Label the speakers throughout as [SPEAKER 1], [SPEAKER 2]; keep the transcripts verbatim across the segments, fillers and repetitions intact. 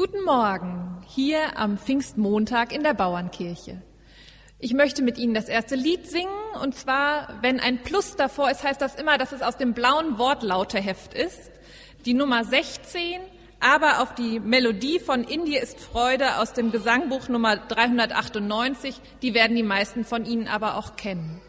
[SPEAKER 1] Guten Morgen, hier am Pfingstmontag in der Bauernkirche. Ich möchte mit Ihnen das erste Lied singen, und zwar, wenn ein Plus davor ist, heißt das immer, dass es aus dem blauen Wortlauteheft ist. Die Nummer sechzehn, aber auf die Melodie von In dir ist Freude aus dem Gesangbuch Nummer dreihundertachtundneunzig, die werden die meisten von Ihnen aber auch kennen.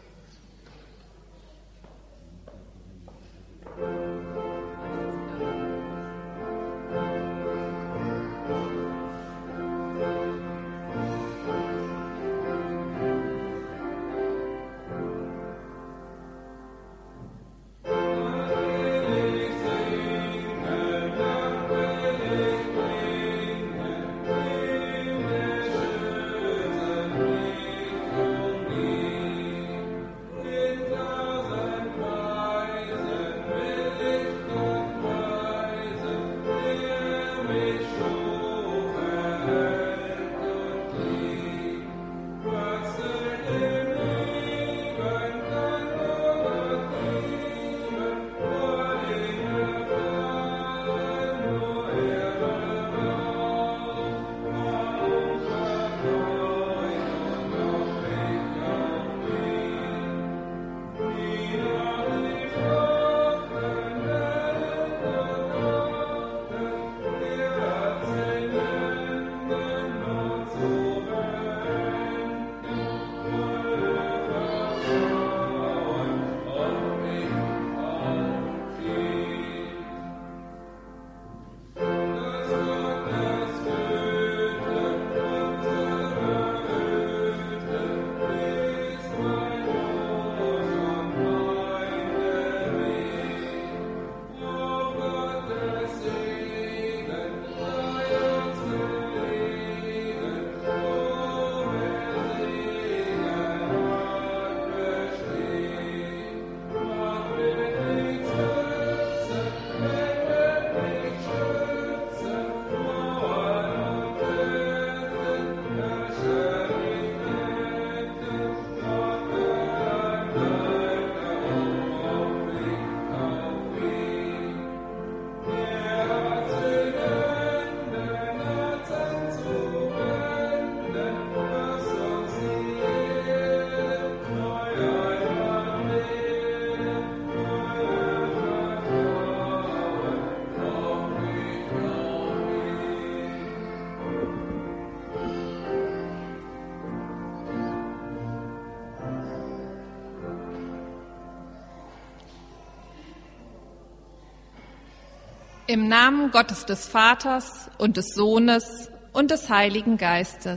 [SPEAKER 1] Im Namen Gottes des Vaters und des Sohnes und des Heiligen Geistes.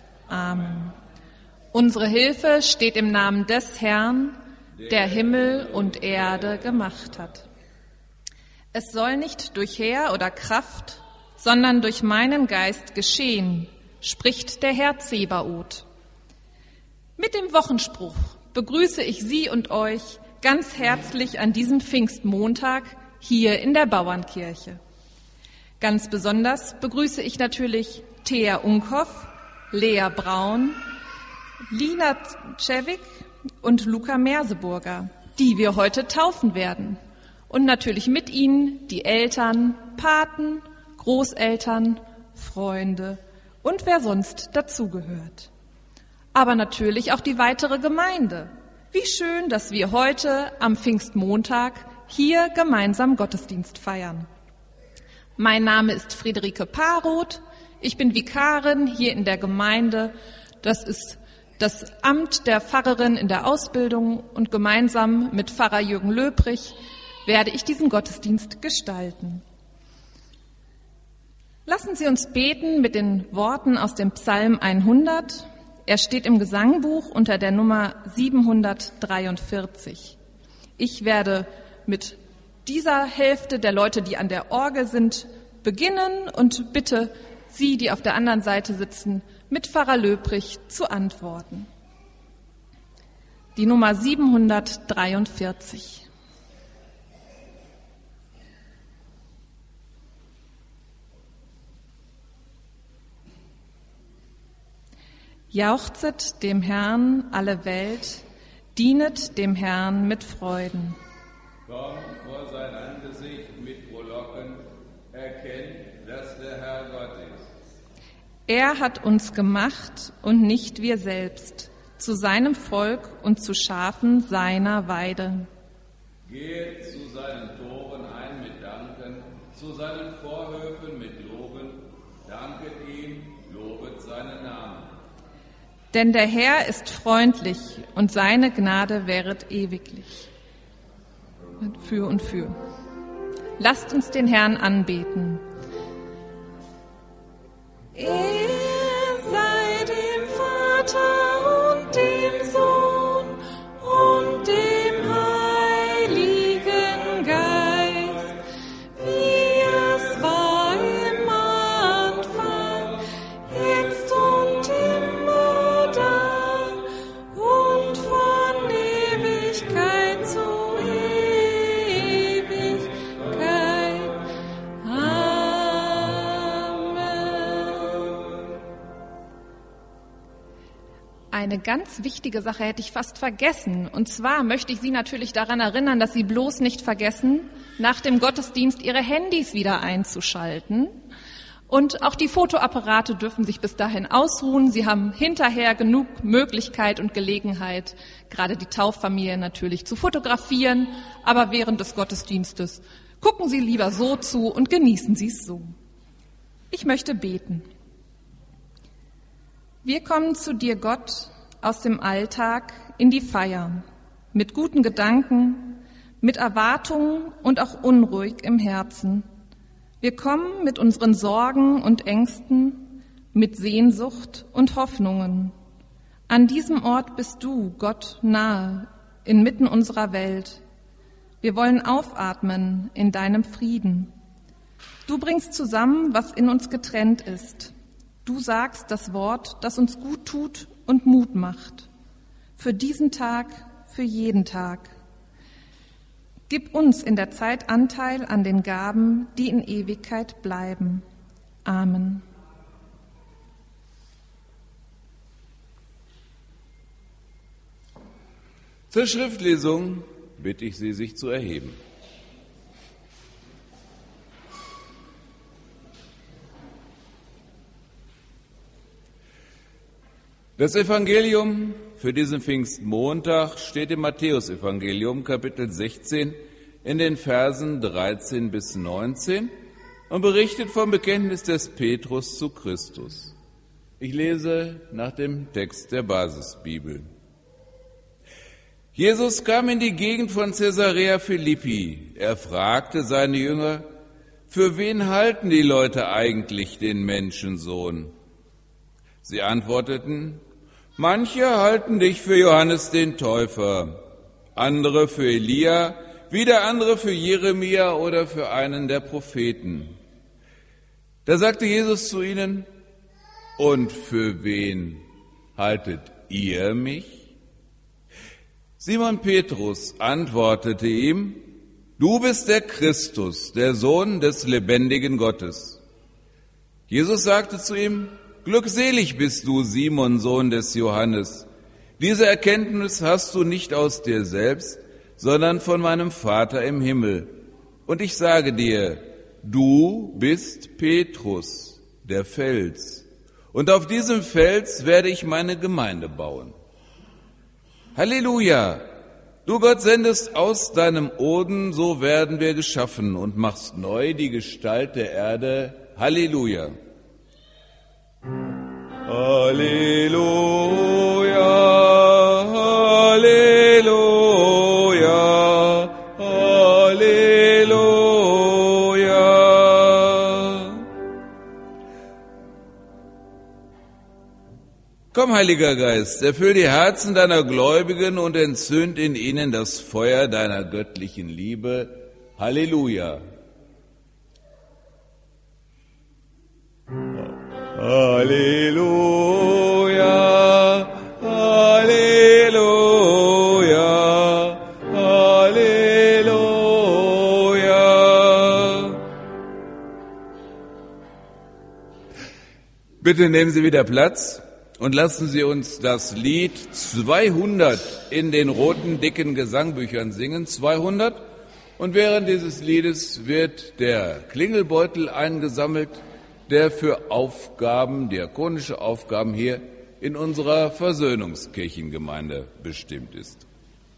[SPEAKER 1] Amen. Unsere Hilfe steht im Namen des Herrn, der Himmel und Erde gemacht hat. Es soll nicht durch Heer oder Kraft, sondern durch meinen Geist geschehen, spricht der Herr Zebaoth. Mit dem Wochenspruch begrüße ich Sie und euch ganz herzlich an diesem Pfingstmontag hier in der Bauernkirche. Ganz besonders begrüße ich natürlich Thea Unkhoff, Lea Braun, Lina Cevik und Luca Merseburger, die wir heute taufen werden. Und natürlich mit ihnen die Eltern, Paten, Großeltern, Freunde und wer sonst dazugehört. Aber natürlich auch die weitere Gemeinde. Wie schön, dass wir heute am Pfingstmontag hier gemeinsam Gottesdienst feiern. Mein Name ist Friederike Paroth. Ich bin Vikarin hier in der Gemeinde. Das ist das Amt der Pfarrerin in der Ausbildung und gemeinsam mit Pfarrer Jürgen Löbrich werde ich diesen Gottesdienst gestalten. Lassen Sie uns beten mit den Worten aus dem Psalm hundert. Er steht im Gesangbuch unter der Nummer siebenhundertdreiundvierzig. Ich werde mit dieser Hälfte der Leute, die an der Orgel sind, beginnen und bitte Sie, die auf der anderen Seite sitzen, mit Pfarrer Löbrich zu antworten. Die Nummer siebenhundertdreiundvierzig. Jauchzet dem Herrn alle Welt, dienet dem Herrn mit Freuden.
[SPEAKER 2] Kommt vor sein Angesicht mit Frohlocken, erkennt, dass der Herr Gott ist.
[SPEAKER 1] Er hat uns gemacht und nicht wir selbst, zu seinem Volk und zu Schafen seiner Weide.
[SPEAKER 2] Geht zu seinen Toren ein mit Danken, zu seinen Vorhöfen mit Loben, danket ihm, lobet seinen Namen.
[SPEAKER 1] Denn der Herr ist freundlich und seine Gnade währet ewiglich. Für und für. Lasst uns den Herrn anbeten. Er sei dem Vater und dem Sohn und dem Heiligen Geist, wie es war im Anfang, jetzt und immer da und von Ewigkeit zu Ewigkeit. Eine ganz wichtige Sache hätte ich fast vergessen. Und zwar möchte ich Sie natürlich daran erinnern, dass Sie bloß nicht vergessen, nach dem Gottesdienst Ihre Handys wieder einzuschalten. Und auch die Fotoapparate dürfen sich bis dahin ausruhen. Sie haben hinterher genug Möglichkeit und Gelegenheit, gerade die Tauffamilie natürlich zu fotografieren. Aber während des Gottesdienstes gucken Sie lieber so zu und genießen Sie es so. Ich möchte beten. Wir kommen zu dir, Gott, aus dem Alltag in die Feier, mit guten Gedanken, mit Erwartungen und auch unruhig im Herzen. Wir kommen mit unseren Sorgen und Ängsten, mit Sehnsucht und Hoffnungen. An diesem Ort bist du, Gott, nahe, inmitten unserer Welt. Wir wollen aufatmen in deinem Frieden. Du bringst zusammen, was in uns getrennt ist. Du sagst das Wort, das uns gut tut und Mut macht. Für diesen Tag, für jeden Tag. Gib uns in der Zeit Anteil an den Gaben, die in Ewigkeit bleiben. Amen.
[SPEAKER 2] Zur Schriftlesung bitte ich Sie, sich zu erheben. Das Evangelium für diesen Pfingstmontag steht im Matthäusevangelium, Kapitel sechzehn, in den Versen dreizehn bis neunzehn und berichtet vom Bekenntnis des Petrus zu Christus. Ich lese nach dem Text der Basisbibel. Jesus kam in die Gegend von Caesarea Philippi. Er fragte seine Jünger, für wen halten die Leute eigentlich den Menschensohn? Sie antworteten, manche halten dich für Johannes den Täufer, andere für Elia, wieder andere für Jeremia oder für einen der Propheten. Da sagte Jesus zu ihnen, und für wen haltet ihr mich? Simon Petrus antwortete ihm, du bist der Christus, der Sohn des lebendigen Gottes. Jesus sagte zu ihm, glückselig bist du, Simon, Sohn des Johannes. Diese Erkenntnis hast du nicht aus dir selbst, sondern von meinem Vater im Himmel. Und ich sage dir, du bist Petrus, der Fels. Und auf diesem Fels werde ich meine Gemeinde bauen. Halleluja! Du Gott sendest aus deinem Odem, so werden wir geschaffen und machst neu die Gestalt der Erde. Halleluja! Halleluja, Halleluja, Halleluja. Komm, Heiliger Geist, erfüll die Herzen deiner Gläubigen und entzünd in ihnen das Feuer deiner göttlichen Liebe. Halleluja. Halleluja, Halleluja, Halleluja. Bitte nehmen Sie wieder Platz und lassen Sie uns das Lied zweihundert in den roten, dicken Gesangbüchern singen. zweihundert. Und während dieses Liedes wird der Klingelbeutel eingesammelt. der für Aufgaben, diakonische Aufgaben hier in unserer Versöhnungskirchengemeinde bestimmt ist.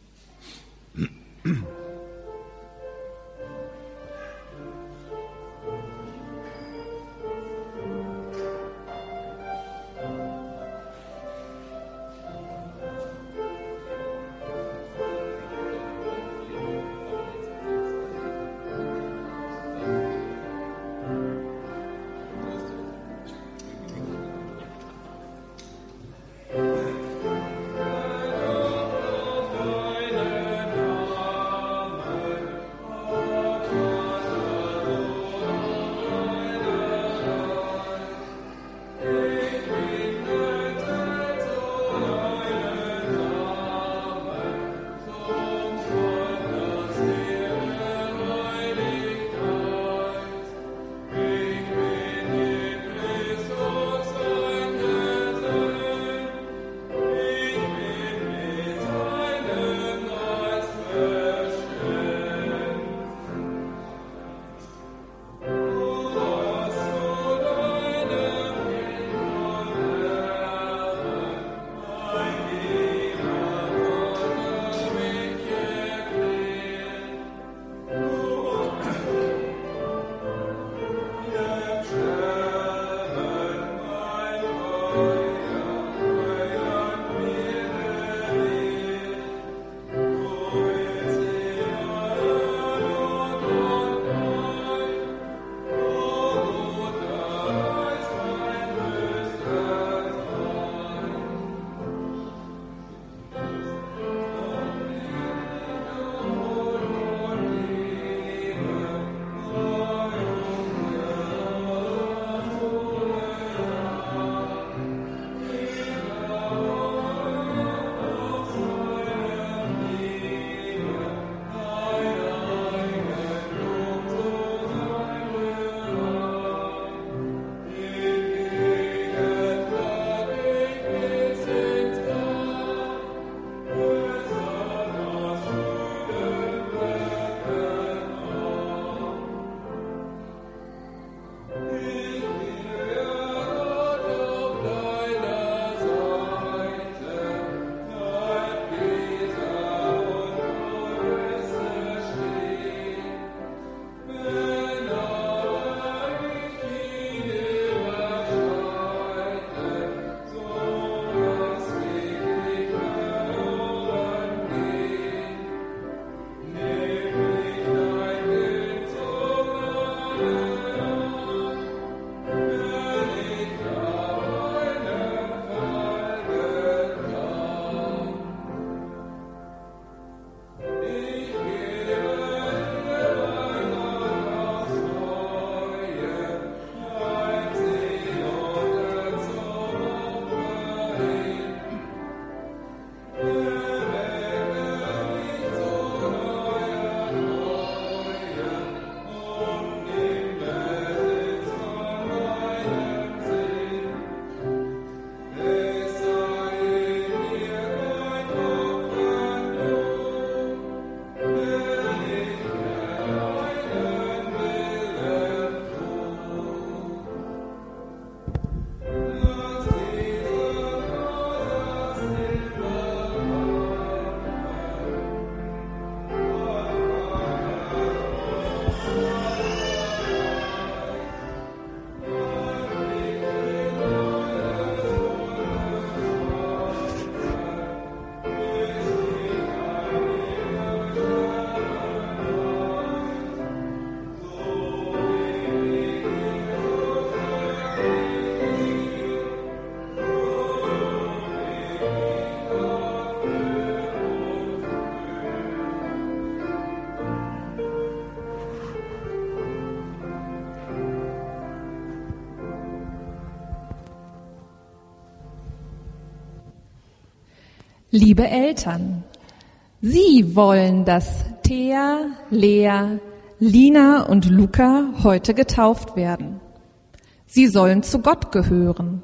[SPEAKER 1] Liebe Eltern, Sie wollen, dass Thea, Lea, Lina und Luca heute getauft werden. Sie sollen zu Gott gehören.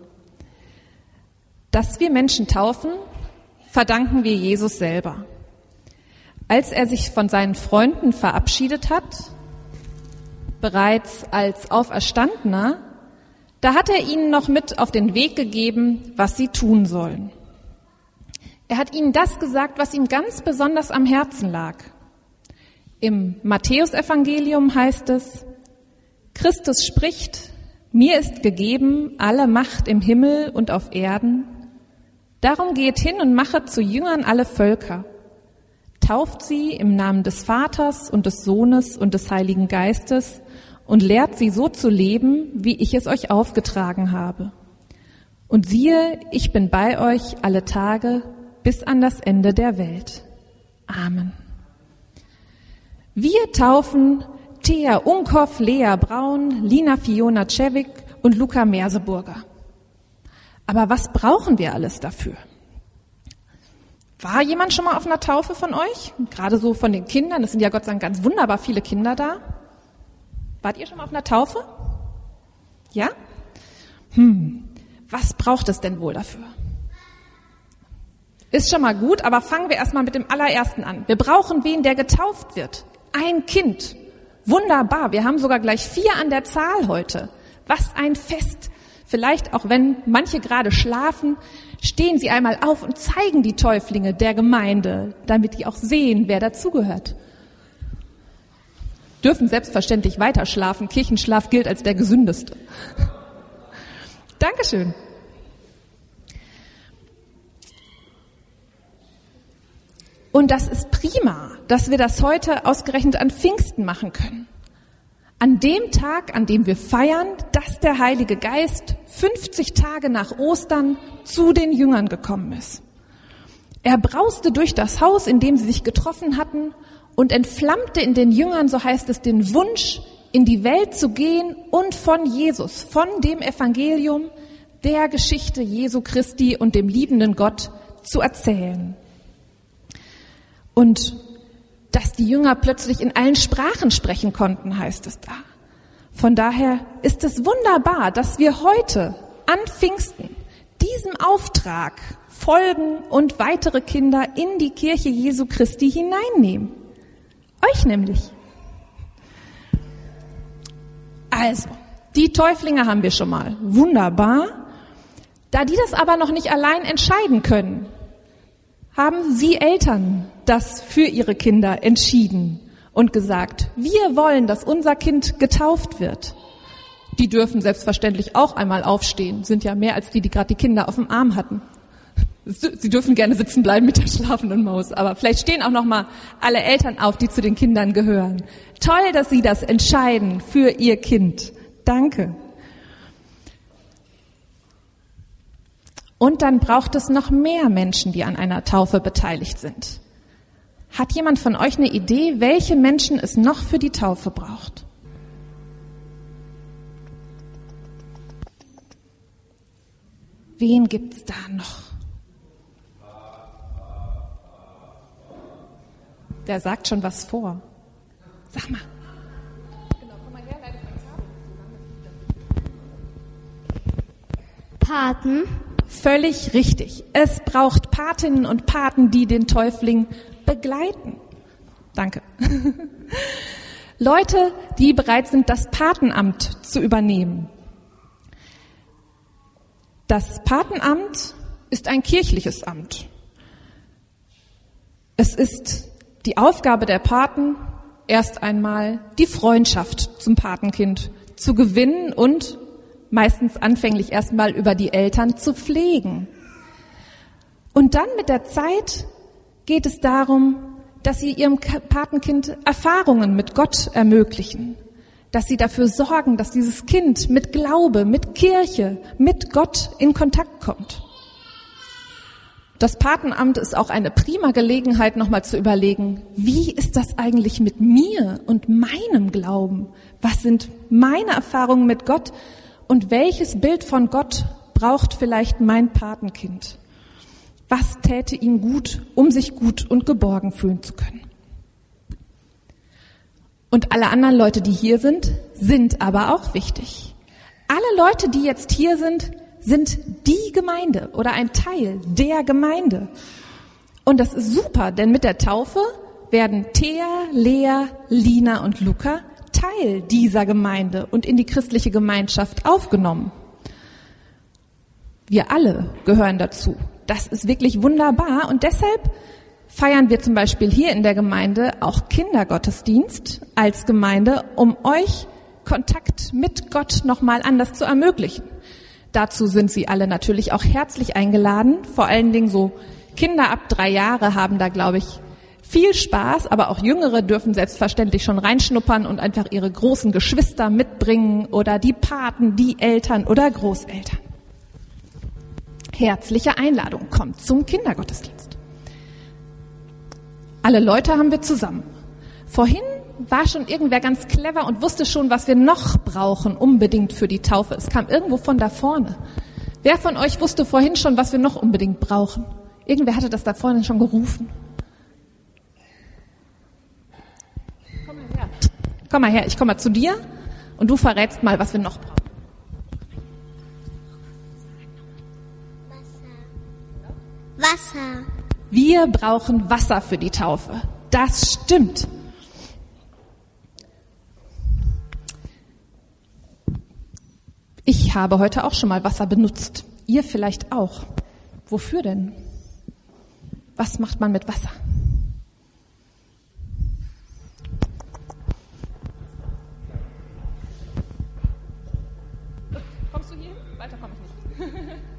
[SPEAKER 1] Dass wir Menschen taufen, verdanken wir Jesus selber. Als er sich von seinen Freunden verabschiedet hat, bereits als Auferstandener, Da hat er ihnen noch mit auf den Weg gegeben, was sie tun sollen. Er hat ihnen das gesagt, was ihm ganz besonders am Herzen lag. Im Matthäusevangelium heißt es, Christus spricht, mir ist gegeben alle Macht im Himmel und auf Erden. Darum geht hin und machet zu Jüngern alle Völker. Tauft sie im Namen des Vaters und des Sohnes und des Heiligen Geistes und lehrt sie so zu leben, wie ich es euch aufgetragen habe. Und siehe, ich bin bei euch alle Tage bis an das Ende der Welt. Amen. Wir taufen Thea Unkhoff, Lea Braun, Lina Fiona Cevik und Luca Merseburger. Aber was brauchen wir alles dafür? War jemand schon mal auf einer Taufe von euch? Gerade so von den Kindern, es sind ja Gott sei Dank ganz wunderbar viele Kinder da. Wart ihr schon mal auf einer Taufe? Ja? Hm, was braucht es denn wohl dafür? Ist schon mal gut, aber fangen wir erstmal mit dem allerersten an. Wir brauchen wen, der getauft wird. Ein Kind. Wunderbar, wir haben sogar gleich vier an der Zahl heute. Was ein Fest. Vielleicht auch wenn manche gerade schlafen, stehen sie einmal auf und zeigen die Täuflinge der Gemeinde, damit die auch sehen, wer dazugehört. Dürfen selbstverständlich weiter schlafen. Kirchenschlaf gilt als der gesündeste. Dankeschön. Und das ist prima, dass wir das heute ausgerechnet an Pfingsten machen können. An dem Tag, an dem wir feiern, dass der Heilige Geist fünfzig Tage nach Ostern zu den Jüngern gekommen ist. Er brauste durch das Haus, in dem sie sich getroffen hatten, und entflammte in den Jüngern, so heißt es, den Wunsch, in die Welt zu gehen und von Jesus, von dem Evangelium, der Geschichte Jesu Christi und dem liebenden Gott zu erzählen. Und dass die Jünger plötzlich in allen Sprachen sprechen konnten, heißt es da. Von daher ist es wunderbar, dass wir heute an Pfingsten diesem Auftrag folgen und weitere Kinder in die Kirche Jesu Christi hineinnehmen. Euch nämlich. Also, die Täuflinge haben wir schon mal. Wunderbar. Da die das aber noch nicht allein entscheiden können, haben sie Eltern das für ihre Kinder entschieden und gesagt, wir wollen, dass unser Kind getauft wird. Die dürfen selbstverständlich auch einmal aufstehen, sind ja mehr als die, die gerade die Kinder auf dem Arm hatten. Sie dürfen gerne sitzen bleiben mit der schlafenden Maus, aber vielleicht stehen auch noch mal alle Eltern auf, die zu den Kindern gehören. Toll, dass Sie das entscheiden für Ihr Kind. Danke. Und dann braucht es noch mehr Menschen, die an einer Taufe beteiligt sind. Hat jemand von euch eine Idee, welche Menschen es noch für die Taufe braucht? Wen gibt's da noch? Der sagt schon was vor. Sag mal.
[SPEAKER 3] Paten.
[SPEAKER 1] Völlig richtig. Es braucht Patinnen und Paten, die den Täufling begleiten. Danke. Leute, die bereit sind, das Patenamt zu übernehmen. Das Patenamt ist ein kirchliches Amt. Es ist die Aufgabe der Paten, erst einmal die Freundschaft zum Patenkind zu gewinnen und meistens anfänglich erstmal über die Eltern zu pflegen. Und dann mit der Zeit geht es darum, dass sie ihrem Patenkind Erfahrungen mit Gott ermöglichen, dass sie dafür sorgen, dass dieses Kind mit Glaube, mit Kirche, mit Gott in Kontakt kommt. Das Patenamt ist auch eine prima Gelegenheit, nochmal zu überlegen, wie ist das eigentlich mit mir und meinem Glauben? Was sind meine Erfahrungen mit Gott? Und welches Bild von Gott braucht vielleicht mein Patenkind? Was täte ihm gut, um sich gut und geborgen fühlen zu können? Und alle anderen Leute, die hier sind, sind aber auch wichtig. Alle Leute, die jetzt hier sind, sind die Gemeinde oder ein Teil der Gemeinde. Und das ist super, denn mit der Taufe werden Thea, Lea, Lina und Luca Teil dieser Gemeinde und in die christliche Gemeinschaft aufgenommen. Wir alle gehören dazu. Das ist wirklich wunderbar und deshalb feiern wir zum Beispiel hier in der Gemeinde auch Kindergottesdienst als Gemeinde, um euch Kontakt mit Gott nochmal anders zu ermöglichen. Dazu sind Sie alle natürlich auch herzlich eingeladen. Vor allen Dingen so Kinder ab drei Jahre haben da, glaube ich, viel Spaß, aber auch Jüngere dürfen selbstverständlich schon reinschnuppern und einfach ihre großen Geschwister mitbringen oder die Paten, die Eltern oder Großeltern. Herzliche Einladung, kommt zum Kindergottesdienst. Alle Leute haben wir zusammen. Vorhin war schon irgendwer ganz clever und wusste schon, was wir noch brauchen, unbedingt für die Taufe. Es kam irgendwo von da vorne. Wer von euch wusste vorhin schon, was wir noch unbedingt brauchen? Irgendwer hatte das da vorne schon gerufen. Komm mal her. Komm mal her, ich komme mal zu dir und du verrätst mal, was wir noch brauchen.
[SPEAKER 3] Wasser.
[SPEAKER 1] Wir brauchen Wasser für die Taufe. Das stimmt. Ich habe heute auch schon mal Wasser benutzt. Ihr vielleicht auch. Wofür denn? Was macht man mit Wasser? Kommst du hier hin? Weiter komme ich nicht.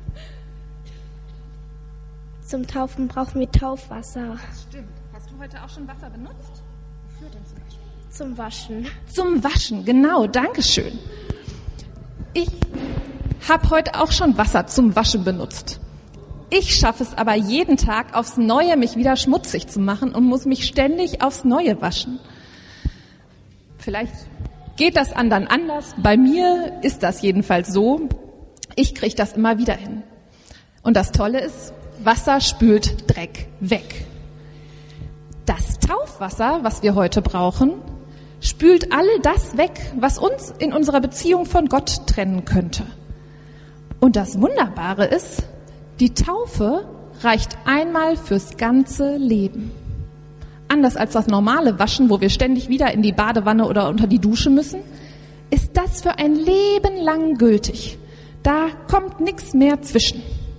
[SPEAKER 3] Zum Taufen brauchen wir Taufwasser.
[SPEAKER 1] Das stimmt. Hast du heute auch schon Wasser benutzt? Wofür denn zum Beispiel?
[SPEAKER 3] Zum Waschen.
[SPEAKER 1] Zum Waschen, genau. Dankeschön. Ich habe heute auch schon Wasser zum Waschen benutzt. Ich schaffe es aber jeden Tag aufs Neue, mich wieder schmutzig zu machen und muss mich ständig aufs Neue waschen. Vielleicht geht das anderen anders. Bei mir ist das jedenfalls so. Ich kriege das immer wieder hin. Und das Tolle ist, Wasser spült Dreck weg. Das Taufwasser, was wir heute brauchen, spült all das weg, was uns in unserer Beziehung von Gott trennen könnte. Und das Wunderbare ist, die Taufe reicht einmal fürs ganze Leben. Anders als das normale Waschen, wo wir ständig wieder in die Badewanne oder unter die Dusche müssen, ist das für ein Leben lang gültig. Da kommt nichts mehr zwischen.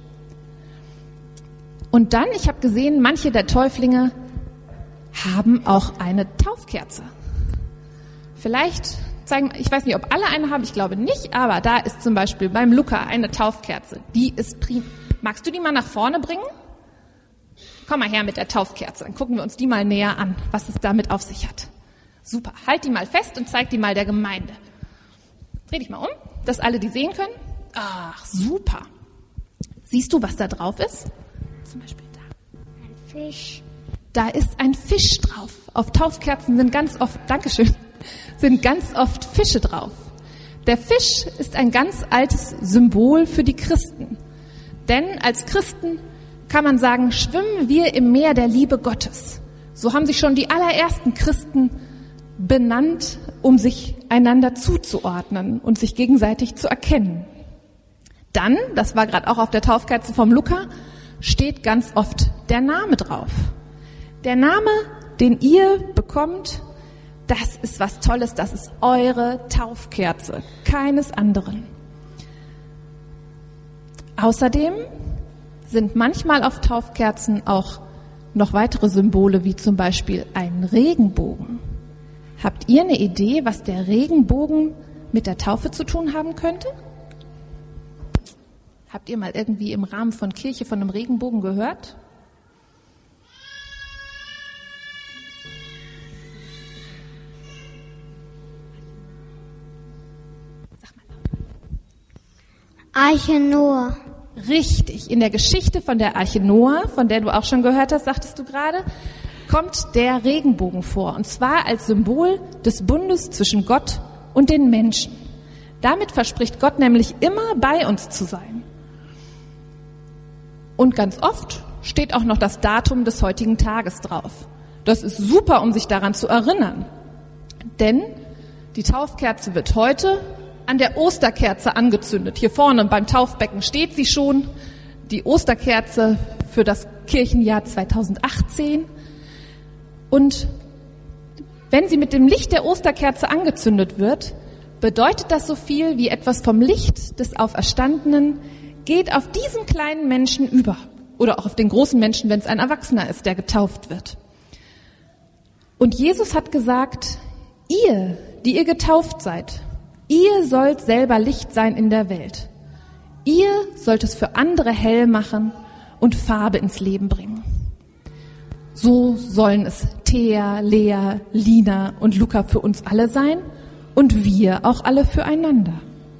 [SPEAKER 1] Und dann, ich habe gesehen, manche der Täuflinge haben auch eine Taufkerze. Vielleicht zeigen, ich weiß nicht, ob alle eine haben, ich glaube nicht, aber da ist zum Beispiel beim Luca eine Taufkerze. Die ist prima. Magst du die mal nach vorne bringen? Komm mal her mit der Taufkerze, dann gucken wir uns die mal näher an, was es damit auf sich hat. Super, halt die mal fest und zeig die mal der Gemeinde. Dreh dich mal um, dass alle die sehen können. Ach, super. Siehst du, was da drauf ist? Zum Beispiel da.
[SPEAKER 3] Ein Fisch.
[SPEAKER 1] Da ist ein Fisch drauf. Auf Taufkerzen sind ganz oft, Dankeschön, sind ganz oft Fische drauf. Der Fisch ist ein ganz altes Symbol für die Christen. Denn als Christen kann man sagen, schwimmen wir im Meer der Liebe Gottes. So haben sich schon die allerersten Christen benannt, um sich einander zuzuordnen und sich gegenseitig zu erkennen. Dann, das war gerade auch auf der Taufkerze vom Luca, steht ganz oft der Name drauf. Der Name, den ihr bekommt, das ist was Tolles, das ist eure Taufkerze, keines anderen. Außerdem sind manchmal auf Taufkerzen auch noch weitere Symbole, wie zum Beispiel ein Regenbogen. Habt ihr eine Idee, was der Regenbogen mit der Taufe zu tun haben könnte? Habt ihr mal irgendwie im Rahmen von Kirche von einem Regenbogen gehört?
[SPEAKER 3] Arche Noah.
[SPEAKER 1] Richtig. In der Geschichte von der Arche Noah, von der du auch schon gehört hast, sagtest du gerade, kommt der Regenbogen vor. Und zwar als Symbol des Bundes zwischen Gott und den Menschen. Damit verspricht Gott nämlich immer bei uns zu sein. Und ganz oft steht auch noch das Datum des heutigen Tages drauf. Das ist super, um sich daran zu erinnern. Denn die Taufkerze wird heute an der Osterkerze angezündet. Hier vorne beim Taufbecken steht sie schon, die Osterkerze für das Kirchenjahr zweitausendachtzehn. Und wenn sie mit dem Licht der Osterkerze angezündet wird, bedeutet das so viel wie etwas vom Licht des Auferstandenen geht auf diesen kleinen Menschen über. Oder auch auf den großen Menschen, wenn es ein Erwachsener ist, der getauft wird. Und Jesus hat gesagt, ihr, die ihr getauft seid, ihr sollt selber Licht sein in der Welt. Ihr sollt es für andere hell machen und Farbe ins Leben bringen. So sollen es Thea, Lea, Lina und Luca für uns alle sein und wir auch alle füreinander.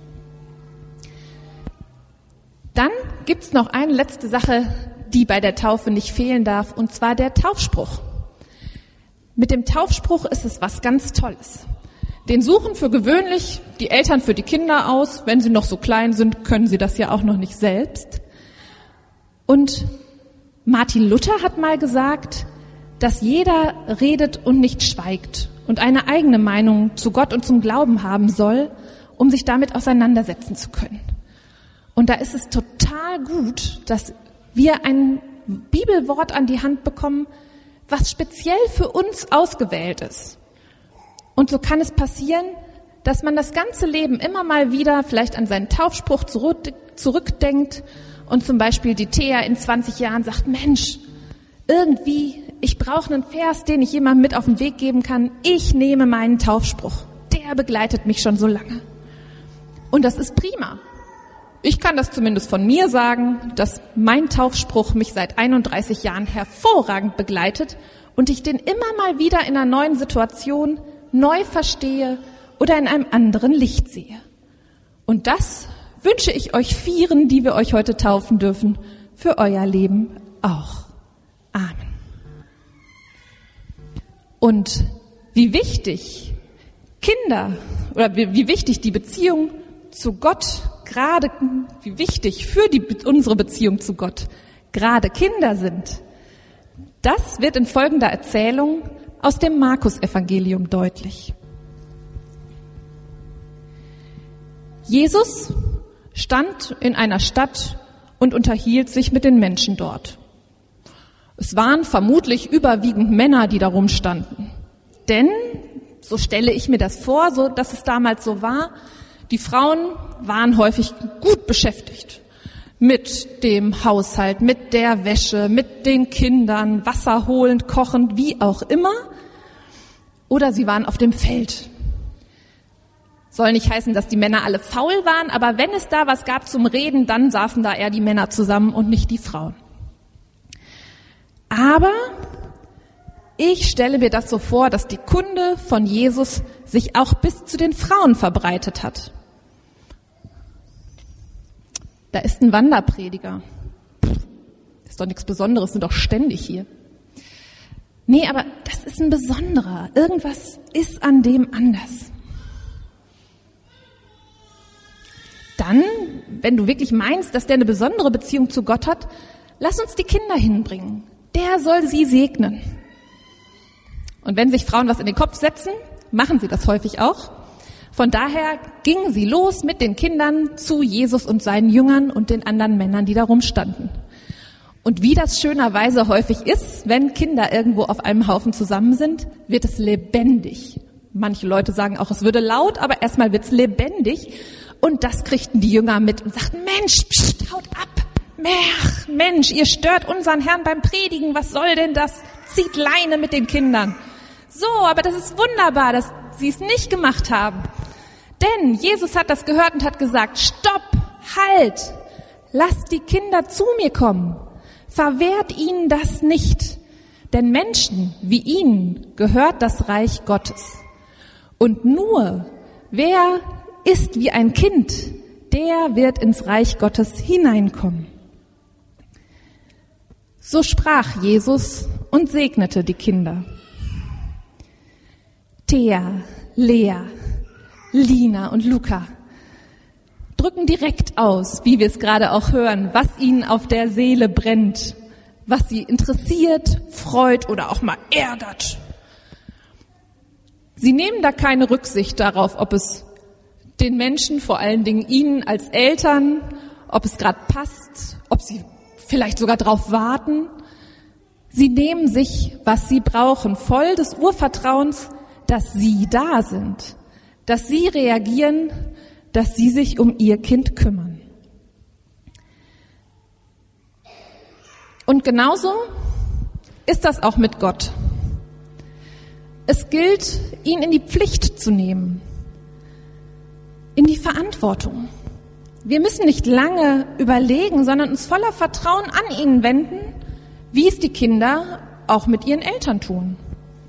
[SPEAKER 1] Dann gibt's noch eine letzte Sache, die bei der Taufe nicht fehlen darf, und zwar der Taufspruch. Mit dem Taufspruch ist es was ganz Tolles. Den suchen für gewöhnlich die Eltern für die Kinder aus. Wenn sie noch so klein sind, können sie das ja auch noch nicht selbst. Und Martin Luther hat mal gesagt, dass jeder redet und nicht schweigt und eine eigene Meinung zu Gott und zum Glauben haben soll, um sich damit auseinandersetzen zu können. Und da ist es total gut, dass wir ein Bibelwort an die Hand bekommen, was speziell für uns ausgewählt ist. Und so kann es passieren, dass man das ganze Leben immer mal wieder vielleicht an seinen Taufspruch zurück, zurückdenkt und zum Beispiel die Thea in zwanzig Jahren sagt, Mensch, irgendwie, ich brauche einen Vers, den ich jemandem mit auf den Weg geben kann. Ich nehme meinen Taufspruch. Der begleitet mich schon so lange. Und das ist prima. Ich kann das zumindest von mir sagen, dass mein Taufspruch mich seit einunddreißig Jahren hervorragend begleitet und ich den immer mal wieder in einer neuen Situation neu verstehe oder in einem anderen Licht sehe. Und das wünsche ich euch Vieren, die wir euch heute taufen dürfen, für euer Leben auch. Amen. Und wie wichtig Kinder oder wie, wie wichtig die Beziehung zu Gott, gerade wie wichtig für die, unsere Beziehung zu Gott gerade Kinder sind, das wird in folgender Erzählung aus dem Markus-Evangelium deutlich. Jesus stand in einer Stadt und unterhielt sich mit den Menschen dort. Es waren vermutlich überwiegend Männer, die da rumstanden. Denn, so stelle ich mir das vor, so dass es damals so war, die Frauen waren häufig gut beschäftigt mit dem Haushalt, mit der Wäsche, mit den Kindern, Wasser holend, kochend, wie auch immer. Oder sie waren auf dem Feld. Soll nicht heißen, dass die Männer alle faul waren, aber wenn es da was gab zum Reden, dann saßen da eher die Männer zusammen und nicht die Frauen. Aber ich stelle mir das so vor, dass die Kunde von Jesus sich auch bis zu den Frauen verbreitet hat. Da ist ein Wanderprediger. Ist doch nichts Besonderes, sind doch ständig hier. Nee, aber das ist ein Besonderer. Irgendwas ist an dem anders. Dann, wenn du wirklich meinst, dass der eine besondere Beziehung zu Gott hat, lass uns die Kinder hinbringen. Der soll sie segnen. Und wenn sich Frauen was in den Kopf setzen, machen sie das häufig auch. Von daher gingen sie los mit den Kindern zu Jesus und seinen Jüngern und den anderen Männern, die da rumstanden. Und wie das schönerweise häufig ist, wenn Kinder irgendwo auf einem Haufen zusammen sind, wird es lebendig. Manche Leute sagen auch, es würde laut, aber erstmal wird es lebendig. Und das kriegten die Jünger mit und sagten, Mensch, pst, haut ab. Ach, Mensch, ihr stört unseren Herrn beim Predigen, was soll denn das? Zieht Leine mit den Kindern. So, aber das ist wunderbar, dass sie es nicht gemacht haben. Denn Jesus hat das gehört und hat gesagt, stopp, halt, lasst die Kinder zu mir kommen. Verwehrt ihnen das nicht. Denn Menschen wie ihnen gehört das Reich Gottes. Und nur wer ist wie ein Kind, der wird ins Reich Gottes hineinkommen. So sprach Jesus und segnete die Kinder. Thea, Lea, Lina und Luca drücken direkt aus, wie wir es gerade auch hören, was ihnen auf der Seele brennt, was sie interessiert, freut oder auch mal ärgert. Sie nehmen da keine Rücksicht darauf, ob es den Menschen, vor allen Dingen ihnen als Eltern, ob es gerade passt, ob sie vielleicht sogar drauf warten. Sie nehmen sich, was sie brauchen, voll des Urvertrauens, dass sie da sind, dass sie reagieren, dass sie sich um ihr Kind kümmern. Und genauso ist das auch mit Gott. Es gilt, ihn in die Pflicht zu nehmen, in die Verantwortung. Wir müssen nicht lange überlegen, sondern uns voller Vertrauen an ihn wenden, wie es die Kinder auch mit ihren Eltern tun.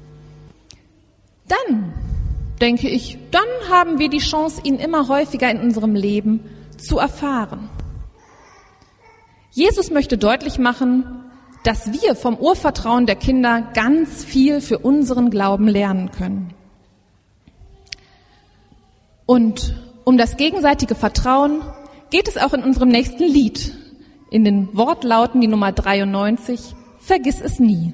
[SPEAKER 1] Dann, denke ich, dann haben wir die Chance, ihn immer häufiger in unserem Leben zu erfahren. Jesus möchte deutlich machen, dass wir vom Urvertrauen der Kinder ganz viel für unseren Glauben lernen können. Und um das gegenseitige Vertrauen geht es auch in unserem nächsten Lied, in den Wortlauten die Nummer dreiundneunzig, Vergiss es nie.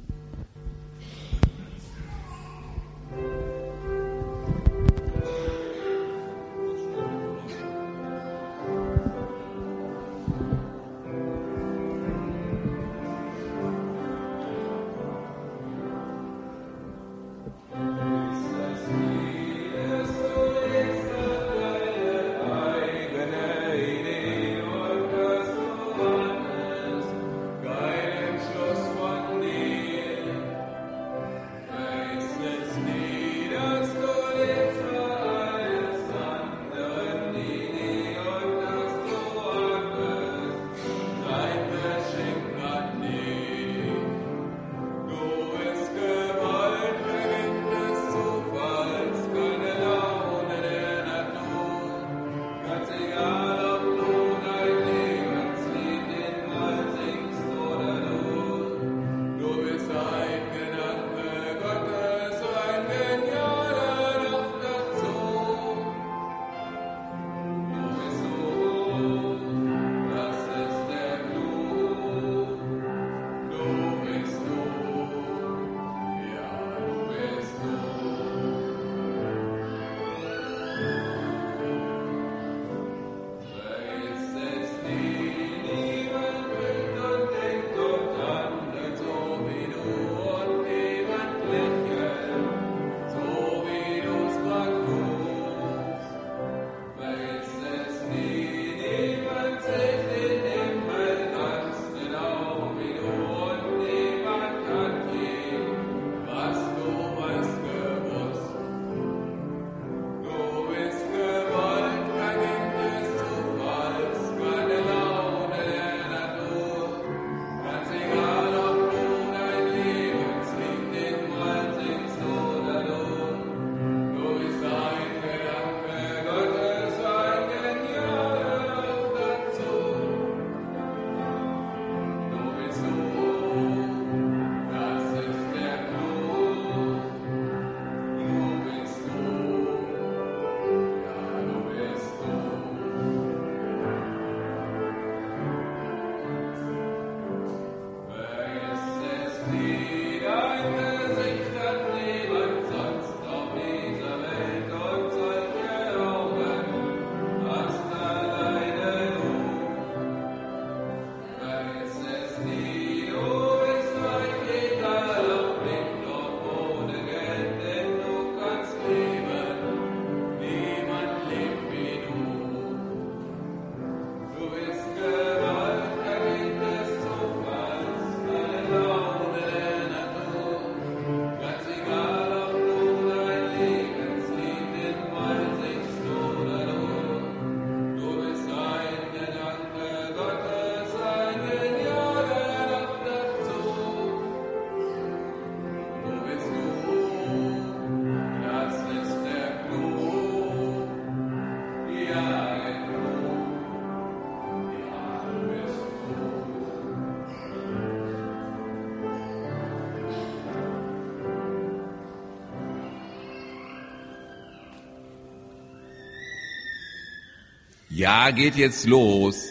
[SPEAKER 2] Ja, geht jetzt los.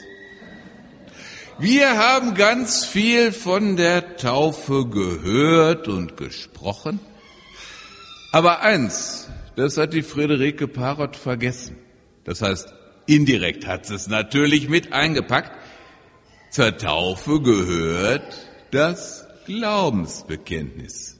[SPEAKER 2] Wir haben ganz viel von der Taufe gehört und gesprochen. Aber eins, das hat die Friederike Parrott vergessen. Das heißt, indirekt hat sie es natürlich mit eingepackt. Zur Taufe gehört das Glaubensbekenntnis,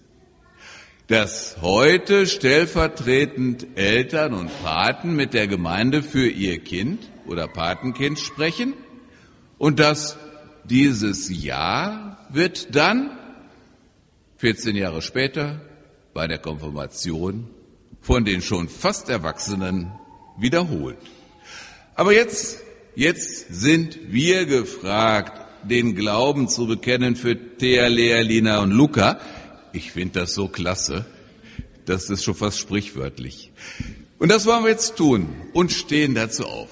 [SPEAKER 2] das heute stellvertretend Eltern und Paten mit der Gemeinde für ihr Kind oder Patenkind sprechen und das dieses Ja wird dann vierzehn Jahre später bei der Konfirmation von den schon fast Erwachsenen wiederholt. Aber jetzt, jetzt sind wir gefragt, den Glauben zu bekennen für Thea, Lea, Lina und Luca. Ich finde das so klasse, das ist schon fast sprichwörtlich. Und das wollen wir jetzt tun und stehen dazu auf.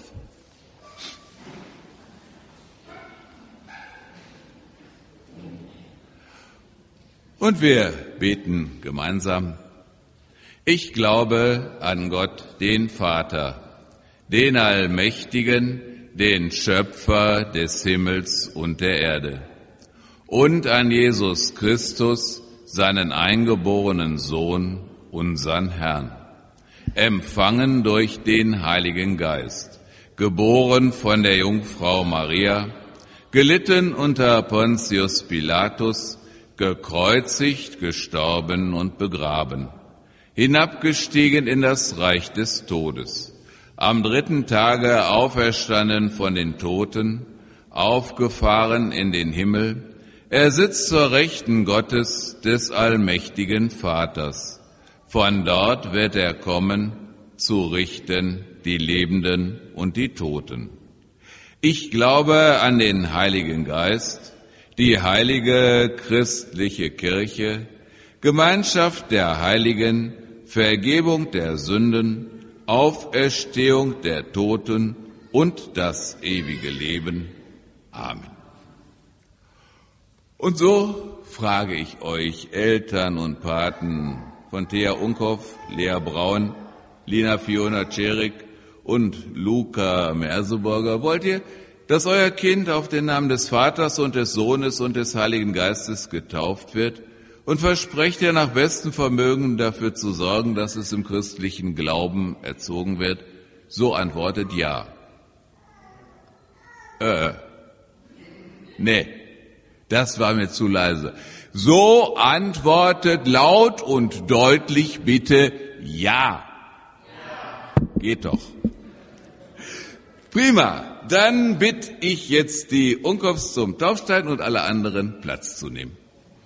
[SPEAKER 2] Und wir beten gemeinsam. Ich glaube an Gott, den Vater, den Allmächtigen, den Schöpfer des Himmels und der Erde, und an Jesus Christus, seinen eingeborenen Sohn, unseren Herrn, empfangen durch den Heiligen Geist, geboren von der Jungfrau Maria, gelitten unter Pontius Pilatus, gekreuzigt, gestorben und begraben, hinabgestiegen in das Reich des Todes, am dritten Tage auferstanden von den Toten, aufgefahren in den Himmel, er sitzt zur Rechten Gottes des allmächtigen Vaters. Von dort wird er kommen, zu richten die Lebenden und die Toten. Ich glaube an den Heiligen Geist, die heilige christliche Kirche, Gemeinschaft der Heiligen, Vergebung der Sünden, Auferstehung der Toten und das ewige Leben. Amen. Und so frage ich euch, Eltern und Paten von Thea Unkhoff, Lea Braun, Lina Fiona Czerik und Luca Merseburger, wollt ihr, dass euer Kind auf den Namen des Vaters und des Sohnes und des Heiligen Geistes getauft wird? Und versprecht ihr nach bestem Vermögen dafür zu sorgen, dass es im christlichen Glauben erzogen wird? So antwortet ja. Äh, nee, das war mir zu leise. So antwortet laut und deutlich bitte ja. Geht doch. Prima, dann bitte ich jetzt die Unkhoffs zum Taufstein und alle anderen Platz zu nehmen.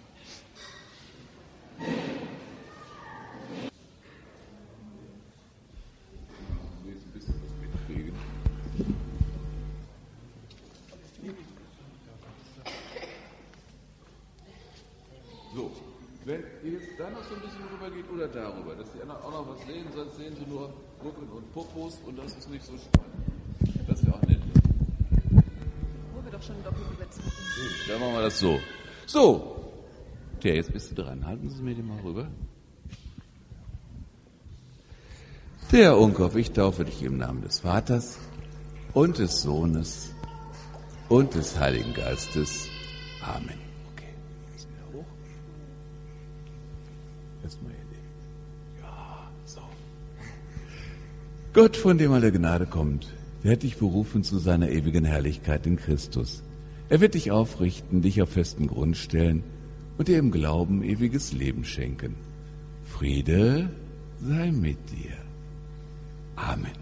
[SPEAKER 2] So, wenn ihr jetzt da noch so ein bisschen rüber geht oder darüber, dass die anderen auch noch was sehen, sonst sehen sie nur Rücken und Popos und das ist nicht so spannend. Das wäre auch nett.
[SPEAKER 1] Wo wir doch schon Doppelbesetzung machen.
[SPEAKER 2] Dann machen wir das so. So, Thea, jetzt bist du dran. Halten Sie mir den mal rüber. Thea Unkhoff, ich taufe dich im Namen des Vaters und des Sohnes und des Heiligen Geistes. Amen. Okay, jetzt wieder hoch. Erstmal hier nehmen. Ja, so. Gott, von dem alle Gnade kommt, der hat dich berufen zu seiner ewigen Herrlichkeit in Christus. Er wird dich aufrichten, dich auf festen Grund stellen und dir im Glauben ewiges Leben schenken. Friede sei mit dir. Amen.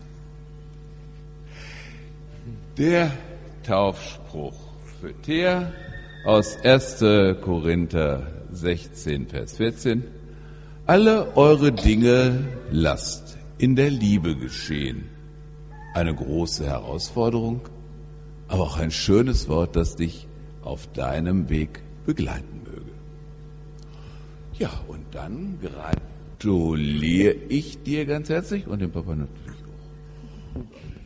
[SPEAKER 2] Der Taufspruch für Thea aus erster Korinther sechzehn, Vers vierzehn. Alle eure Dinge lasst in der Liebe geschehen. Eine große Herausforderung, aber auch ein schönes Wort, das dich auf deinem Weg begleiten möge. Ja, und dann gratuliere ich dir ganz herzlich und dem Papa natürlich auch.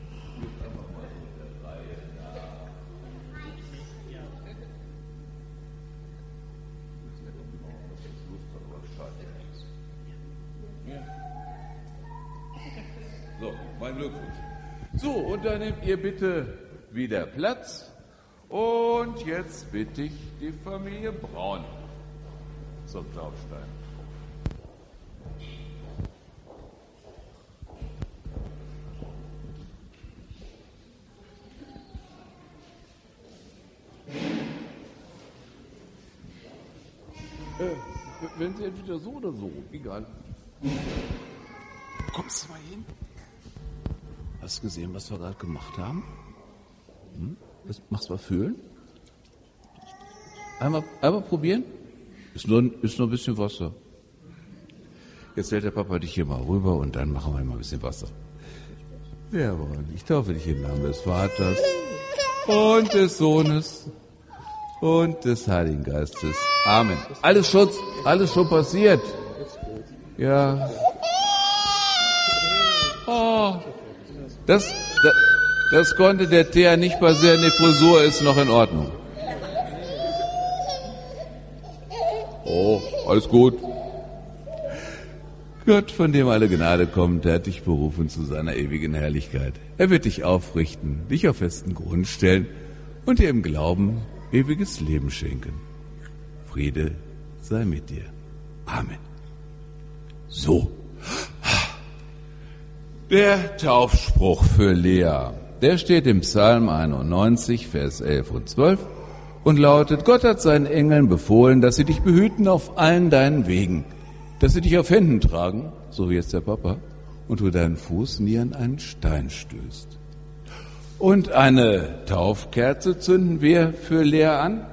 [SPEAKER 2] So, mein Glückwunsch. So, und dann nehmt ihr bitte wieder Platz. Und jetzt bitte ich die Familie Braun zum Taufstein. Äh, wenn Sie entweder so oder so, egal. Kommst du mal hin? Hast du gesehen, was wir gerade gemacht haben? Hm? Das, machst du mal fühlen? Einmal, einmal probieren? Ist nur, ist nur ein bisschen Wasser. Jetzt hält der Papa dich hier mal rüber und dann machen wir mal ein bisschen Wasser. Jawohl, ich taufe dich im Namen des Vaters und des Sohnes und des Heiligen Geistes. Amen. Alles schon, alles schon passiert. Ja. Oh. Das, das, das konnte der Thea nicht passieren. Die Frisur ist noch in Ordnung. Oh, alles gut. Gott, von dem alle Gnade kommt, der hat dich berufen zu seiner ewigen Herrlichkeit. Er wird dich aufrichten, dich auf festen Grund stellen und dir im Glauben ewiges Leben schenken. Friede sei mit dir. Amen. So. Der Taufspruch für Lea, der steht im Psalm einundneunzig, Vers elf und zwölf und lautet: Gott hat seinen Engeln befohlen, dass sie dich behüten auf allen deinen Wegen, dass sie dich auf Händen tragen, so wie jetzt der Papa, und du deinen Fuß nie an einen Stein stößt. Und eine Taufkerze zünden wir für Lea an.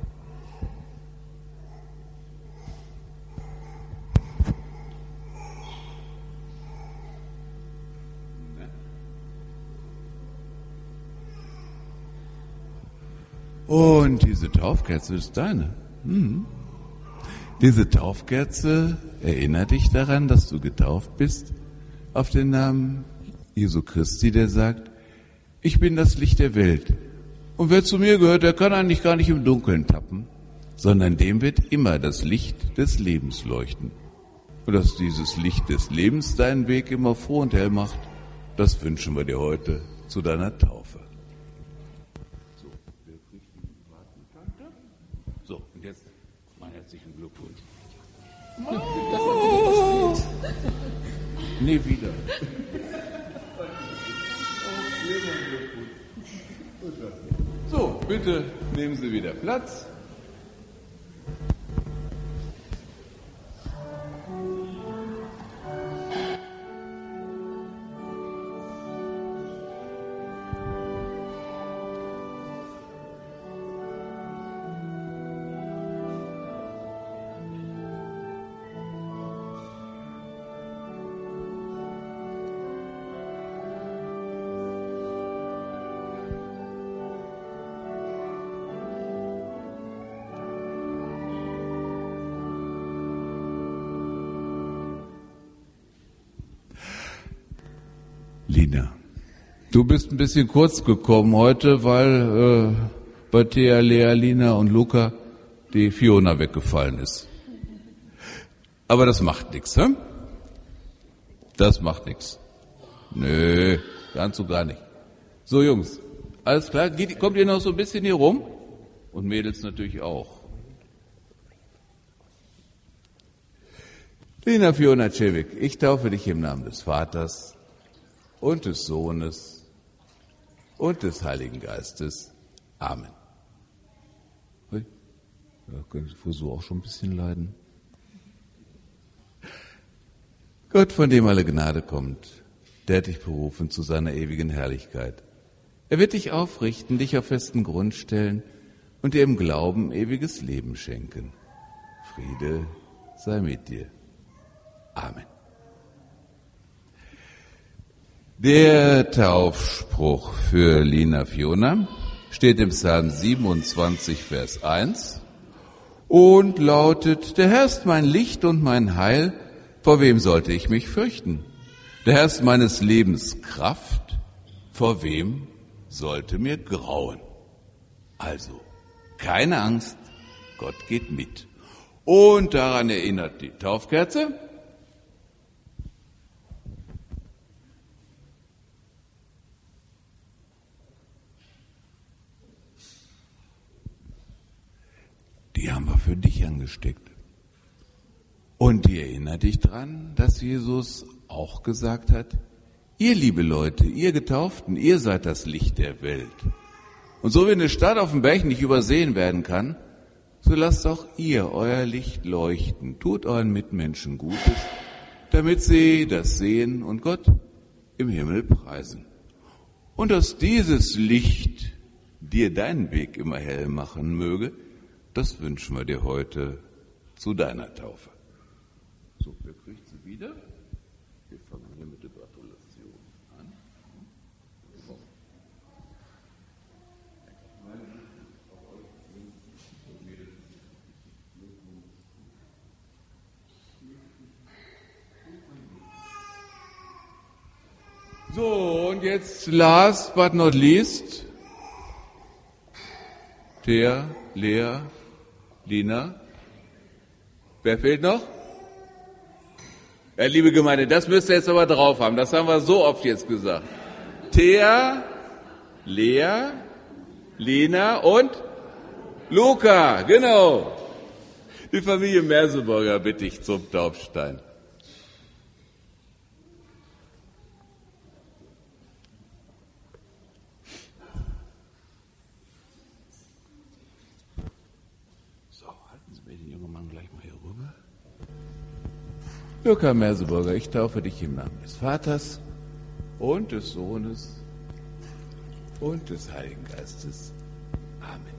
[SPEAKER 2] Und diese Taufkerze ist deine. Hm. Diese Taufkerze erinnert dich daran, dass du getauft bist auf den Namen Jesu Christi, der sagt: Ich bin das Licht der Welt. Und wer zu mir gehört, der kann eigentlich gar nicht im Dunkeln tappen, sondern dem wird immer das Licht des Lebens leuchten. Und dass dieses Licht des Lebens deinen Weg immer froh und hell macht, das wünschen wir dir heute zu deiner Taufe. So, und jetzt meinen herzlichen Glückwunsch. Oh. Nie wieder. So, bitte nehmen Sie wieder Platz. Lina, du bist ein bisschen kurz gekommen heute, weil äh, bei Thea, Lea, Lina und Luca die Fiona weggefallen ist. Aber das macht nichts, hä? Das macht nichts. Nö, ganz so gar nicht. So Jungs, alles klar? Geht, kommt ihr noch so ein bisschen hier rum? Und Mädels natürlich auch. Lina Fiona Cevik, ich taufe dich im Namen des Vaters und des Sohnes und des Heiligen Geistes. Amen. Ui, da könnte die Frisur auch schon ein bisschen leiden. Gott, von dem alle Gnade kommt, der hat dich berufen zu seiner ewigen Herrlichkeit. Er wird dich aufrichten, dich auf festen Grund stellen und dir im Glauben ewiges Leben schenken. Friede sei mit dir. Amen. Der Taufspruch für Lina Fiona steht im Psalm siebenundzwanzig, Vers eins und lautet: Der Herr ist mein Licht und mein Heil, vor wem sollte ich mich fürchten? Der Herr ist meines Lebens Kraft, vor wem sollte mir grauen? Also, keine Angst, Gott geht mit. Und daran erinnert die Taufkerze. Die haben wir für dich angesteckt. Und die erinnert dich dran, dass Jesus auch gesagt hat: Ihr, liebe Leute, ihr Getauften, ihr seid das Licht der Welt. Und so wie eine Stadt auf dem Berg nicht übersehen werden kann, so lasst auch ihr euer Licht leuchten. Tut euren Mitmenschen Gutes, damit sie das sehen und Gott im Himmel preisen. Und dass dieses Licht dir deinen Weg immer hell machen möge, das wünschen wir dir heute zu deiner Taufe. So, wer kriegt sie wieder? Wir fangen hier mit der Gratulation an. So, und jetzt last but not least, Thea, Lea, Lina. Wer fehlt noch? Ja, liebe Gemeinde, das müsst ihr jetzt aber drauf haben. Das haben wir so oft jetzt gesagt. Thea, Lea, Lina und Luca, genau. Die Familie Merseburger bitte ich zum Taufstein. Luca Merseburger, ich taufe dich im Namen des Vaters und des Sohnes und des Heiligen Geistes. Amen.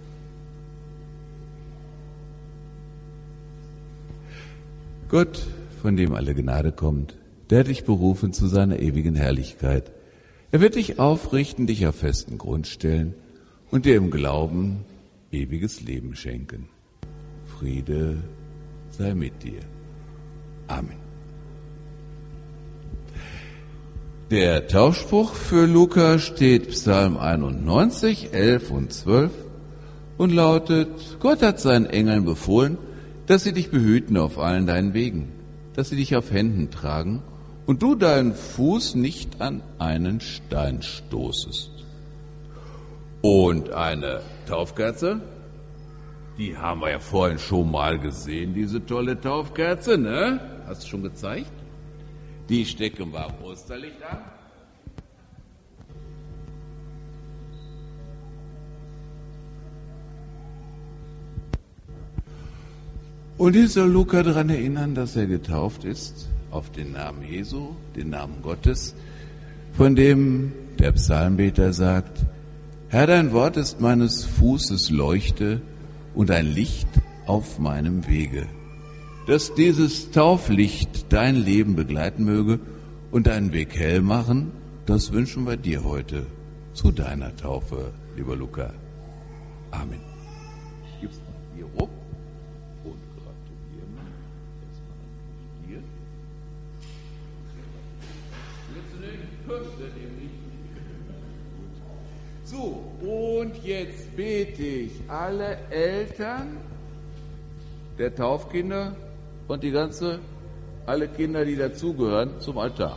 [SPEAKER 2] Gott, von dem alle Gnade kommt, der hat dich berufen zu seiner ewigen Herrlichkeit. Er wird dich aufrichten, dich auf festen Grund stellen und dir im Glauben ewiges Leben schenken. Friede sei mit dir. Amen. Der Taufspruch für Luca steht Psalm einundneunzig, elf und zwölf und lautet: Gott hat seinen Engeln befohlen, dass sie dich behüten auf allen deinen Wegen, dass sie dich auf Händen tragen und du deinen Fuß nicht an einen Stein stoßest. Und eine Taufkerze, die haben wir ja vorhin schon mal gesehen, diese tolle Taufkerze, ne? Hast du schon gezeigt? Die stecken wir am Osterlicht an. Und hier soll Luca daran erinnern, dass er getauft ist auf den Namen Jesu, den Namen Gottes, von dem der Psalmbeter sagt: Herr, dein Wort ist meines Fußes Leuchte und ein Licht auf meinem Wege. Dass dieses Tauflicht dein Leben begleiten möge und deinen Weg hell machen, das wünschen wir dir heute zu deiner Taufe, lieber Luca. Amen. Gib's mal hier rum und gratulieren wir erstmal dir. So, und jetzt bete ich alle Eltern der Taufkinder und die ganze, alle Kinder, die dazugehören, zum Altar.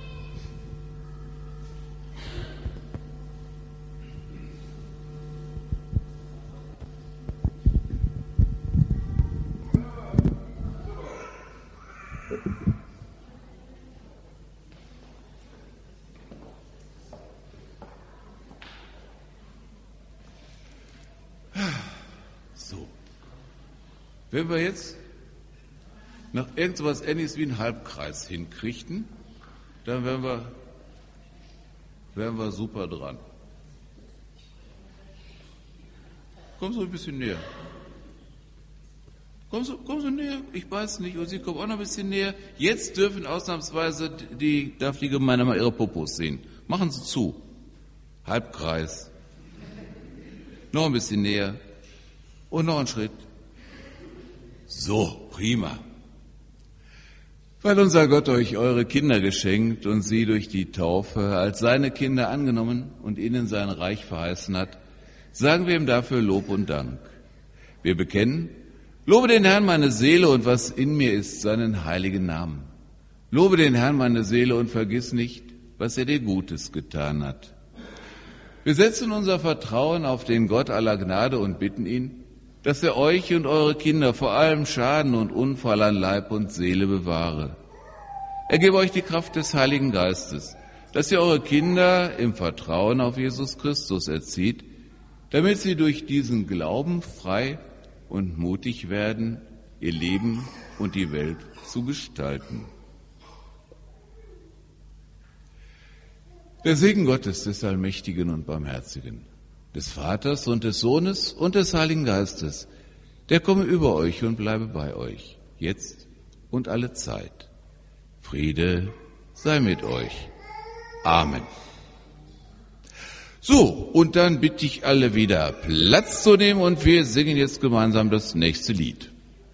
[SPEAKER 2] So. Wenn wir jetzt noch irgend so was Ähnliches wie einen Halbkreis hinkriegten, dann wären wir, wären wir super dran. Komm so ein bisschen näher. Komm so, komm so näher, ich weiß nicht, und Sie kommen auch noch ein bisschen näher. Jetzt dürfen ausnahmsweise, die, darf die Gemeinde mal ihre Popos sehen. Machen Sie zu. Halbkreis. Noch ein bisschen näher. Und noch einen Schritt. So, prima. Weil unser Gott euch eure Kinder geschenkt und sie durch die Taufe als seine Kinder angenommen und ihnen sein Reich verheißen hat, sagen wir ihm dafür Lob und Dank. Wir bekennen: Lobe den Herrn meine Seele und was in mir ist, seinen heiligen Namen. Lobe den Herrn meine Seele und vergiss nicht, was er dir Gutes getan hat. Wir setzen unser Vertrauen auf den Gott aller Gnade und bitten ihn, dass er euch und eure Kinder vor allem Schaden und Unfall an Leib und Seele bewahre. Er gebe euch die Kraft des Heiligen Geistes, dass ihr eure Kinder im Vertrauen auf Jesus Christus erzieht, damit sie durch diesen Glauben frei und mutig werden, ihr Leben und die Welt zu gestalten. Der Segen Gottes, des Allmächtigen und Barmherzigen, des Vaters und des Sohnes und des Heiligen Geistes, der komme über euch und bleibe bei euch, jetzt und alle Zeit. Friede sei mit euch. Amen. So, und dann bitte ich alle wieder Platz zu nehmen und wir singen jetzt gemeinsam das nächste Lied.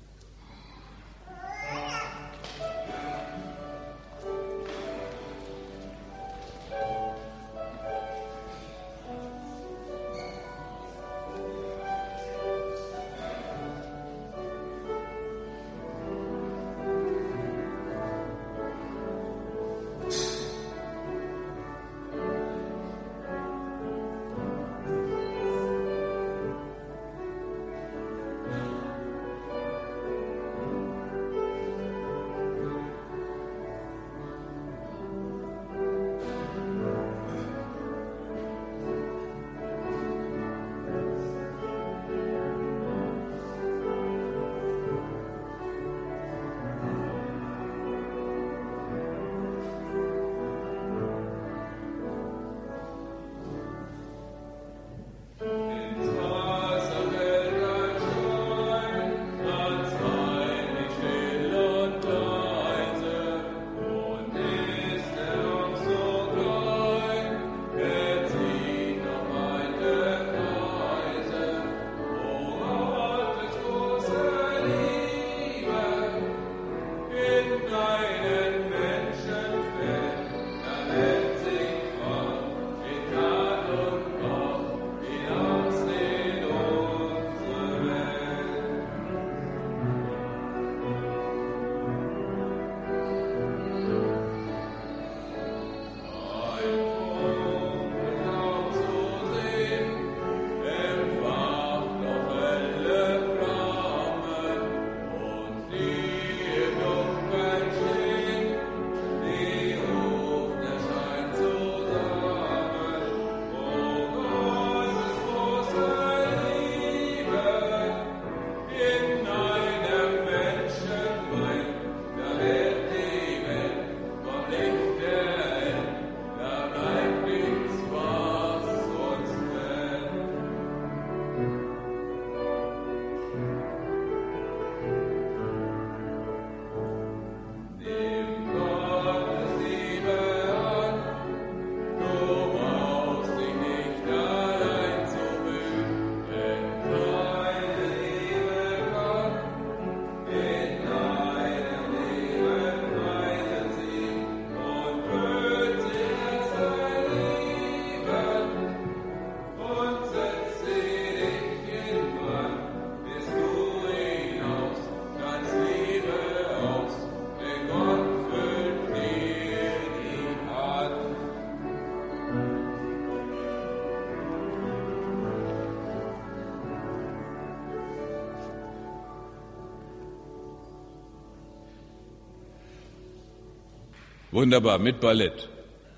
[SPEAKER 2] Wunderbar, mit Ballett.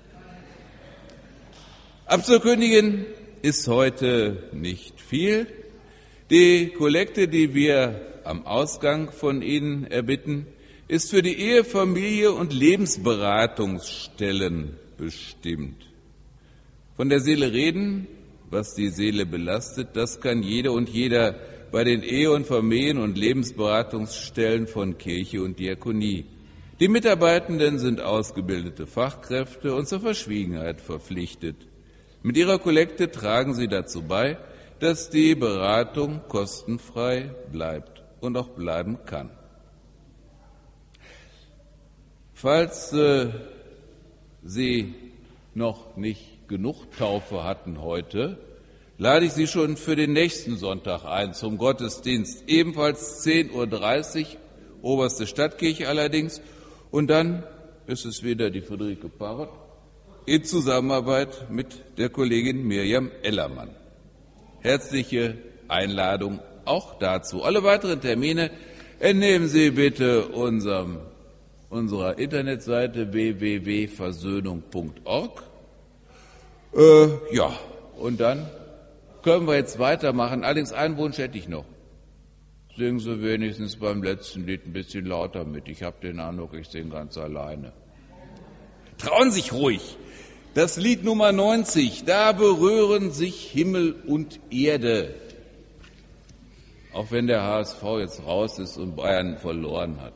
[SPEAKER 2] Abzukündigen ist heute nicht viel. Die Kollekte, die wir am Ausgang von Ihnen erbitten, ist für die Ehe, Familie und Lebensberatungsstellen bestimmt. Von der Seele reden, was die Seele belastet, das kann jede und jeder bei den Ehe- und Familien- und Lebensberatungsstellen von Kirche und Diakonie. Die Mitarbeitenden sind ausgebildete Fachkräfte und zur Verschwiegenheit verpflichtet. Mit ihrer Kollekte tragen sie dazu bei, dass die Beratung kostenfrei bleibt und auch bleiben kann. Falls äh, Sie noch nicht genug Taufe hatten heute, lade ich Sie schon für den nächsten Sonntag ein zum Gottesdienst, ebenfalls zehn Uhr dreißig, Oberste Stadtkirche allerdings. Und dann ist es wieder die Friederike Parrott in Zusammenarbeit mit der Kollegin Mirjam Ellermann. Herzliche Einladung auch dazu. Alle weiteren Termine entnehmen Sie bitte unserem, unserer Internetseite w w w punkt versöhnung punkt org. Äh, ja, und dann können wir jetzt weitermachen. Allerdings einen Wunsch hätte ich noch. Singen Sie wenigstens beim letzten Lied ein bisschen lauter mit. Ich habe den Eindruck, ich singe ganz alleine. Trauen Sie sich ruhig. Das Lied Nummer neunzig, da berühren sich Himmel und Erde. Auch wenn der H S V jetzt raus ist und Bayern verloren hat.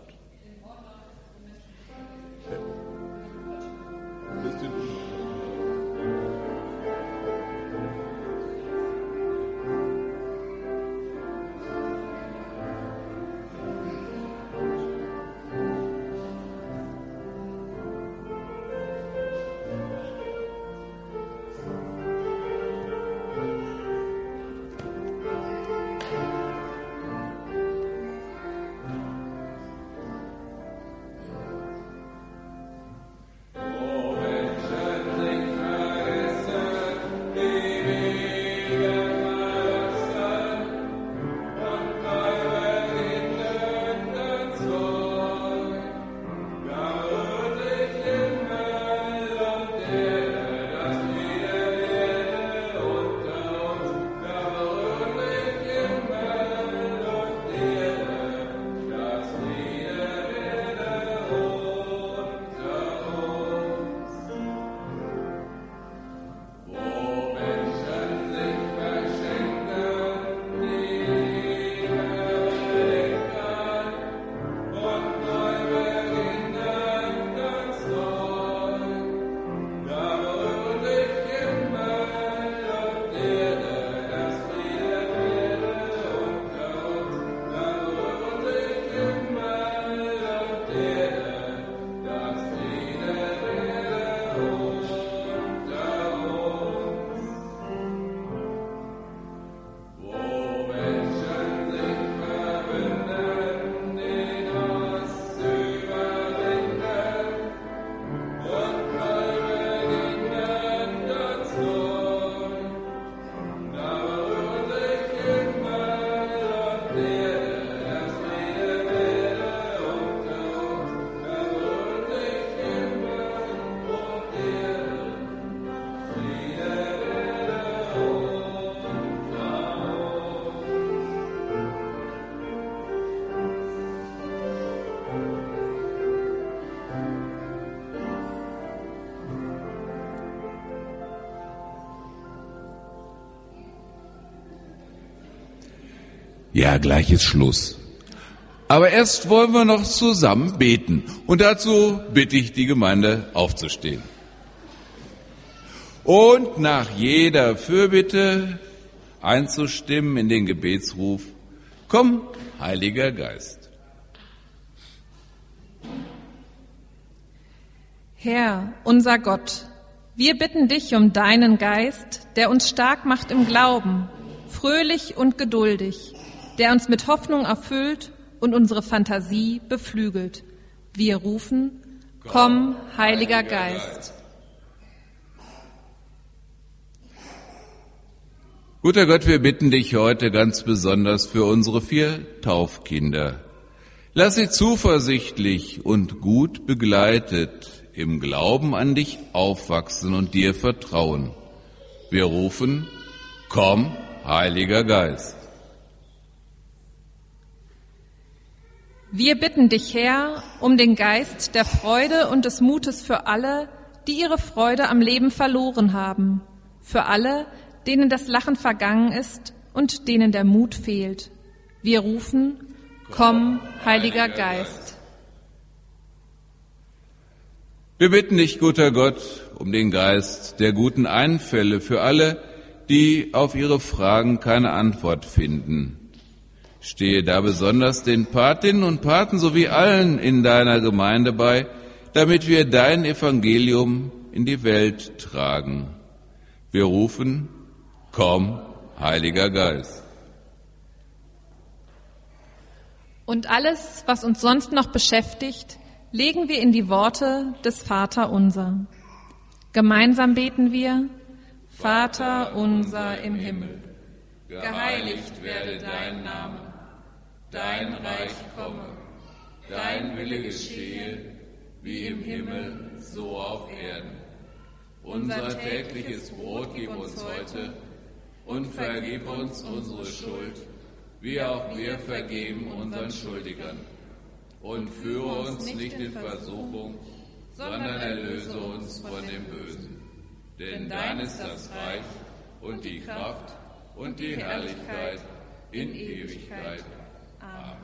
[SPEAKER 2] Ja, gleich ist Schluss. Aber erst wollen wir noch zusammen beten. Und dazu bitte ich die Gemeinde aufzustehen. Und nach jeder Fürbitte einzustimmen in den Gebetsruf: Komm, Heiliger Geist.
[SPEAKER 1] Herr, unser Gott, wir bitten dich um deinen Geist, der uns stark macht im Glauben, fröhlich und geduldig, der uns mit Hoffnung erfüllt und unsere Fantasie beflügelt. Wir rufen: Komm, Heiliger Geist.
[SPEAKER 2] Guter Gott, wir bitten dich heute ganz besonders für unsere vier Taufkinder. Lass sie zuversichtlich und gut begleitet im Glauben an dich aufwachsen und dir vertrauen. Wir rufen: Komm, Heiliger Geist.
[SPEAKER 1] Wir bitten dich, Herr, um den Geist der Freude und des Mutes für alle, die ihre Freude am Leben verloren haben, für alle, denen das Lachen vergangen ist und denen der Mut fehlt. Wir rufen: Komm, Heiliger Geist.
[SPEAKER 2] Wir bitten dich, guter Gott, um den Geist der guten Einfälle für alle, die auf ihre Fragen keine Antwort finden. Stehe da besonders den Patinnen und Paten sowie allen in deiner Gemeinde bei, damit wir dein Evangelium in die Welt tragen. Wir rufen: Komm, Heiliger Geist.
[SPEAKER 1] Und alles, was uns sonst noch beschäftigt, legen wir in die Worte des Vaterunser. Gemeinsam beten wir: Vater unser im Himmel, geheiligt werde dein Name. Dein Reich komme, dein Wille geschehe, wie im Himmel, so auf Erden. Unser tägliches Brot gib uns heute und vergib uns unsere Schuld, wie auch wir vergeben unseren Schuldigern. Und führe uns nicht in Versuchung, sondern erlöse uns von dem Bösen. Denn dein ist das Reich und die Kraft und die Herrlichkeit
[SPEAKER 2] in Ewigkeit. Amen.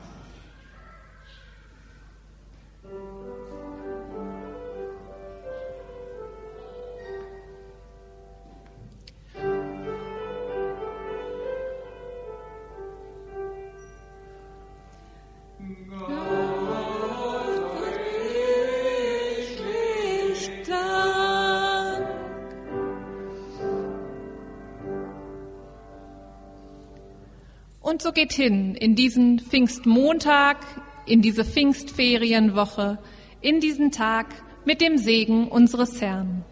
[SPEAKER 1] Und so geht hin in diesen Pfingstmontag, in diese Pfingstferienwoche, in diesen Tag mit dem Segen unseres Herrn.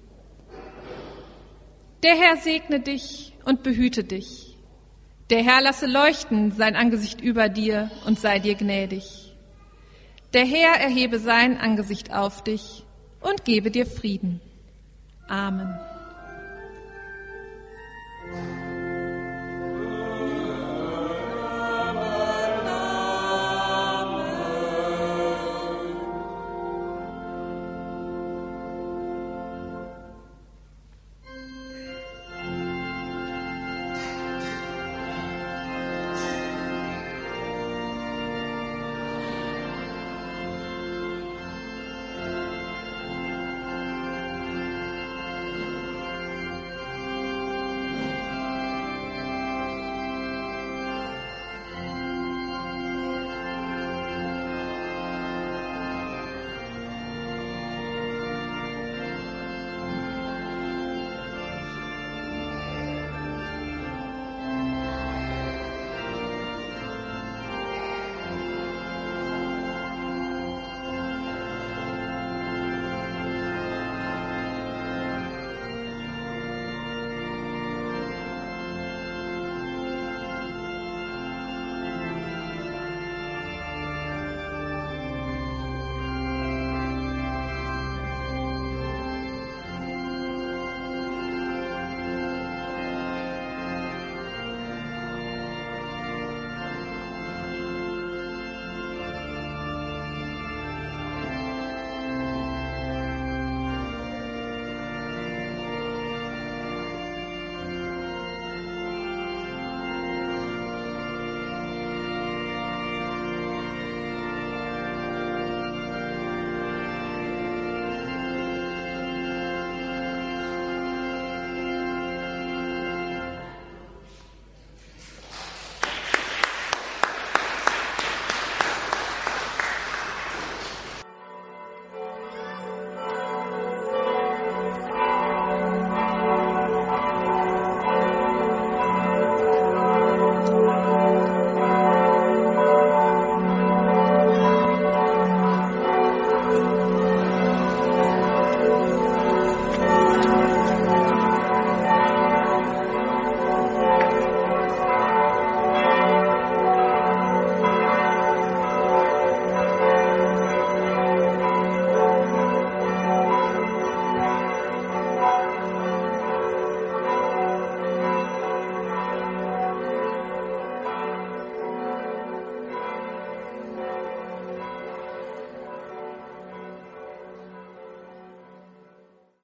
[SPEAKER 1] Der Herr segne dich und behüte dich. Der Herr lasse leuchten sein Angesicht über dir und sei dir gnädig. Der Herr erhebe sein Angesicht auf dich und gebe dir Frieden. Amen.